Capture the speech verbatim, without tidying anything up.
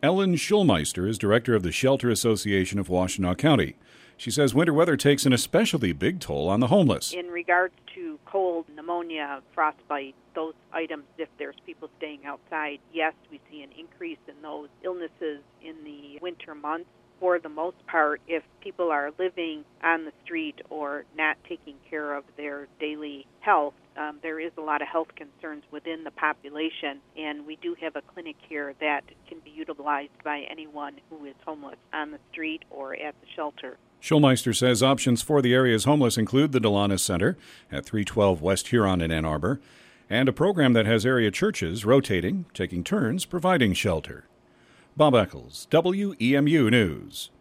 Ellen Schulmeister is director of the Shelter Association of Washtenaw County. She says winter weather takes an especially big toll on the homeless. In regards to cold, pneumonia, frostbite, those items, if there's people staying outside, yes, we see an increase in those illnesses in the winter months. For the most part, if people are living on the street or not taking care of their daily health, um, there is a lot of health concerns within the population, and we do have a clinic here that can be utilized by anyone who is homeless on the street or at the shelter. Schulmeister says options for the area's homeless include the Delanis Center at three twelve West Huron in Ann Arbor, and a program that has area churches rotating, taking turns, providing shelter. Bob Eccles, W E M U News.